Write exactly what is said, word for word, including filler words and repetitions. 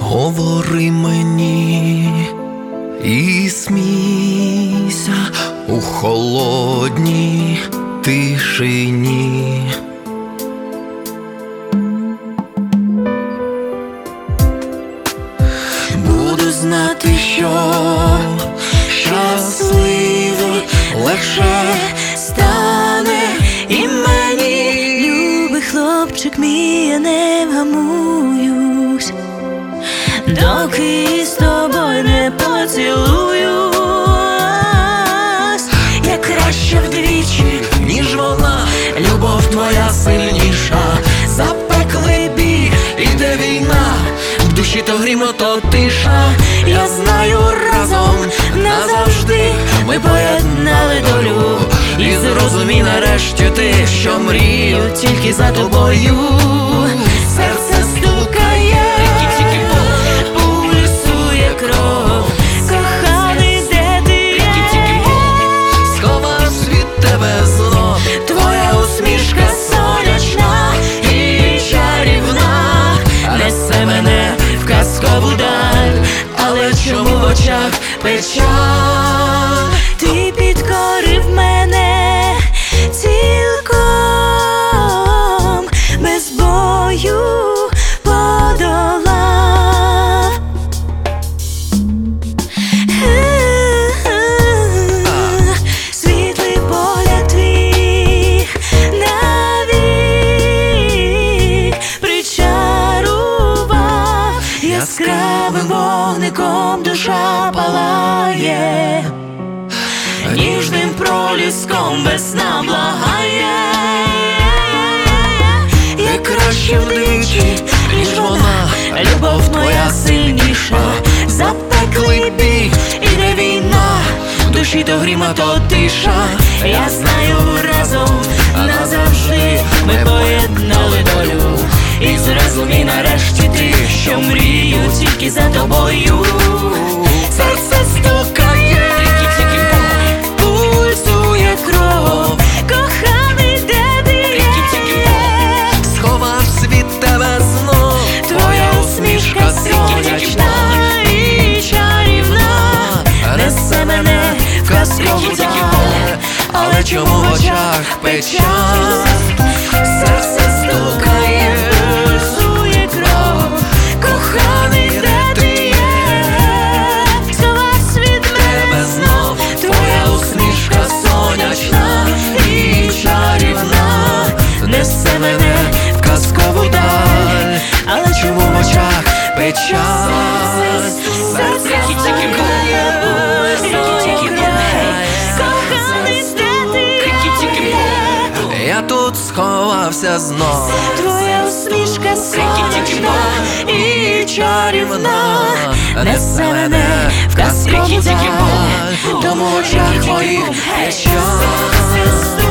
Говори мені і смійся у холодній тишині. Буду знати, що щасливий легше стане і мені. Любий хлопчик мій, я не вгамуюсь, доки з тобою не поцілуюсь. Я краще вдвічі, ніж вона, любов твоя сильніша. Запеклий бій, іде війна, в душі то грім, то тиша. Я знаю, разом назавжди ми поєднали долю. І зрозумій нарешті ти, що мрію тільки за тобою. Серце стукає, пульсує кров. Коханий, де ти є? сховав від тебе знов. Твоя усмішка сонячна і чарівна несе мене в казкову даль. Але чому в очах печаль? Ти підкорив мене цілком, без бою подолав. Світлий погляд твій навік причарував. Яскравим вогником душа палає, ніжним проліском весна благає. Я краще вдвічі, ніж вона, любов твоя сильніша. Запеклий бій, іде війна, в душі то грім, то тиша. Я знаю, разом назавжди ми поєднали долю. І зрозумій нарешті ти, що мрію тільки за тобою. Серце стукає, пульсує кров. Коханий, де ти є? Сховав від тебе знов. Твоя усмішка сонячна і чарівна несе мене в казкову даль. Але чому в очах печаль? Серце стукає, пульсує кров. Коханий, де ти є? Сховався від мене знов. твоя усмішка сонячна і чарівна несе мене в казкову даль. Але чому в очах печаль? Серце стукає, пульсує кров. Коханий, де ти є? Я тут сховався знов. Твоя усмішка сонячна і чарівна несе мене в казкову даль. Тому в очах твоїх печаль.